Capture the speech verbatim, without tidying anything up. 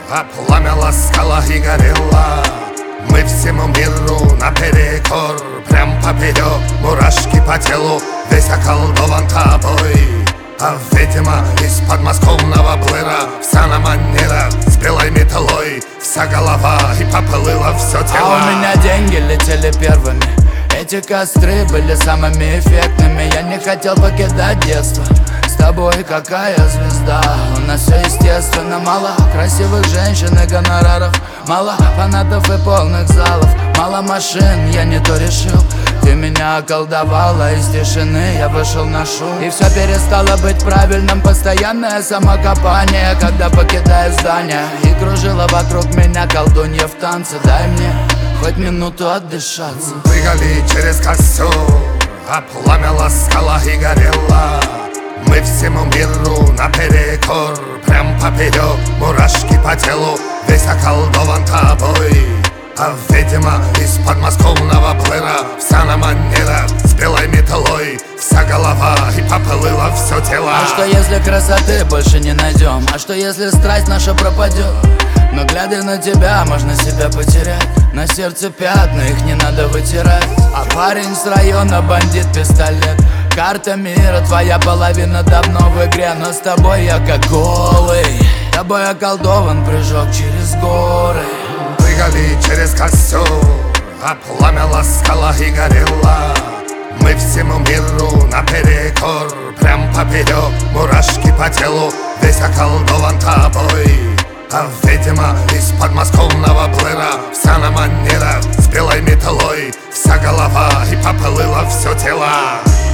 а пламя ласкало и горело. Мы всему миру наперекор, прям поперек, мурашки по телу, весь околдован тобой. А видимо, из подмосковного блыра вся на манера с белой металлой, вся голова и поплыла все тело. А у меня деньги летели первыми, эти костры были самыми эффектными. Я не хотел покидать детство, с тобой какая звезда. У нас все естественно, мало красивых женщин и гонораров, мало фанатов и полных залов, мало машин, я не то решил. Ты меня околдовала, из тишины я вышел на шум, и все перестало быть правильным. Постоянное самокопание, когда покидаю здание, и кружила вокруг меня колдунья в танце. Дай мне хоть минуту отдышаться. Прыгали через костер, а пламя ласкало и горело. Мы всему миру наперекор, прям поперек, мурашки по телу, весь околдован тобой. А видимо, из подмосковного блыра вся на манера с белой металлой, вся голова и поплыла все тело. А что если красоты больше не найдем? А что если страсть наша пропадет? Но глядя на тебя, можно себя потерять. На сердце пятна, их не надо вытирать. А парень с района, бандит, пистолет. Карта мира, твоя половина давно в игре. Но с тобой я как голый, тобой околдован прыжок через горы. Прыгали через костер, а пламя ласкало и горело. Мы всему миру наперекор, прям поперек, мурашки по телу, весь околдован тобой. А видимо, из подмосковного блыра вся на манера с белой металлой, вся голова и поплыла все тело.